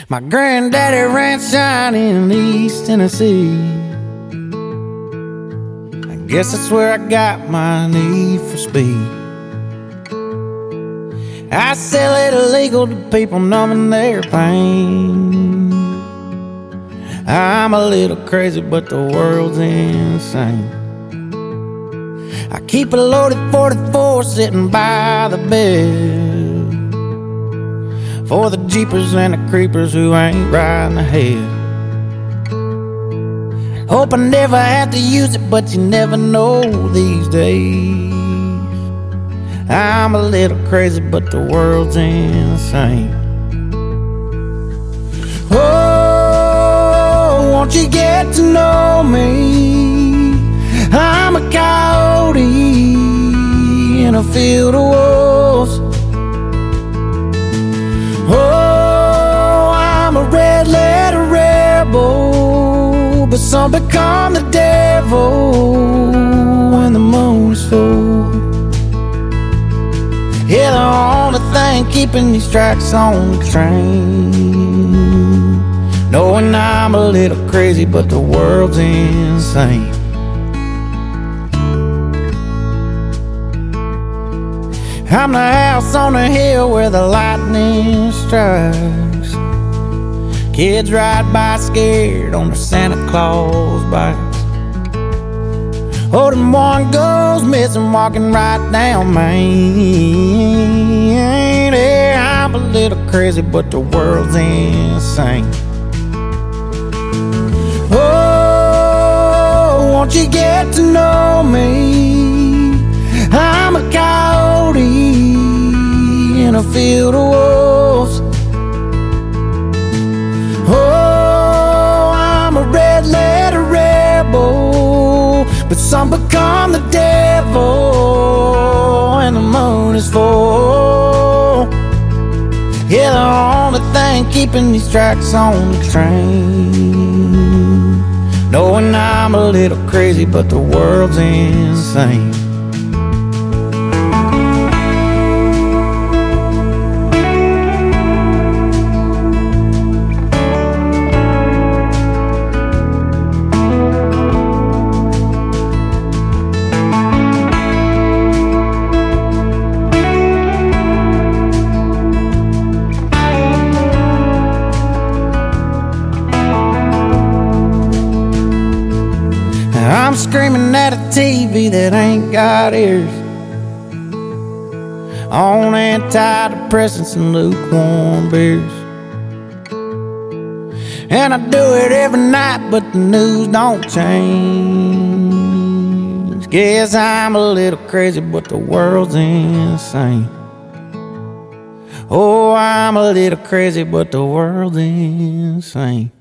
My granddaddy ranch down in East Tennessee. I guess that's where I got my need for speed. I sell it illegal to people numbing their pain. I'm a little crazy, but the world's insane. I keep a loaded 44 sitting by the bed for the jeepers and the creepers who ain't riding ahead. Hope I never have to use it, but you never know these days. I'm a little crazy, but the world's insane. Oh, won't you get to know me? I'm a coyote in a field of wolves. Oh, I'm a red letter rebel, but some become the devil when the moon is full. Yeah, the only thing keeping these tracks on the train, knowing I'm a little crazy, but the world's insane. I'm the house on the hill where the lightning strikes. Kids ride by scared on their Santa Claus bikes. Oh, then one goes missing walking right down Main. Yeah, I'm a little crazy, but the world's insane. Oh, won't you get to know me? I'm a coyote in a field of wolves. Oh, I'm a red letter rebel, but some become the devil when the moon is full. Yeah, the only thing keeping these tracks on the train, knowing I'm a little crazy, but the world's insane. I'm screaming at a TV that ain't got ears, on antidepressants and lukewarm beers. And I do it every night, but the news don't change. Guess I'm a little crazy, but the world's insane. Oh, I'm a little crazy, but the world's insane.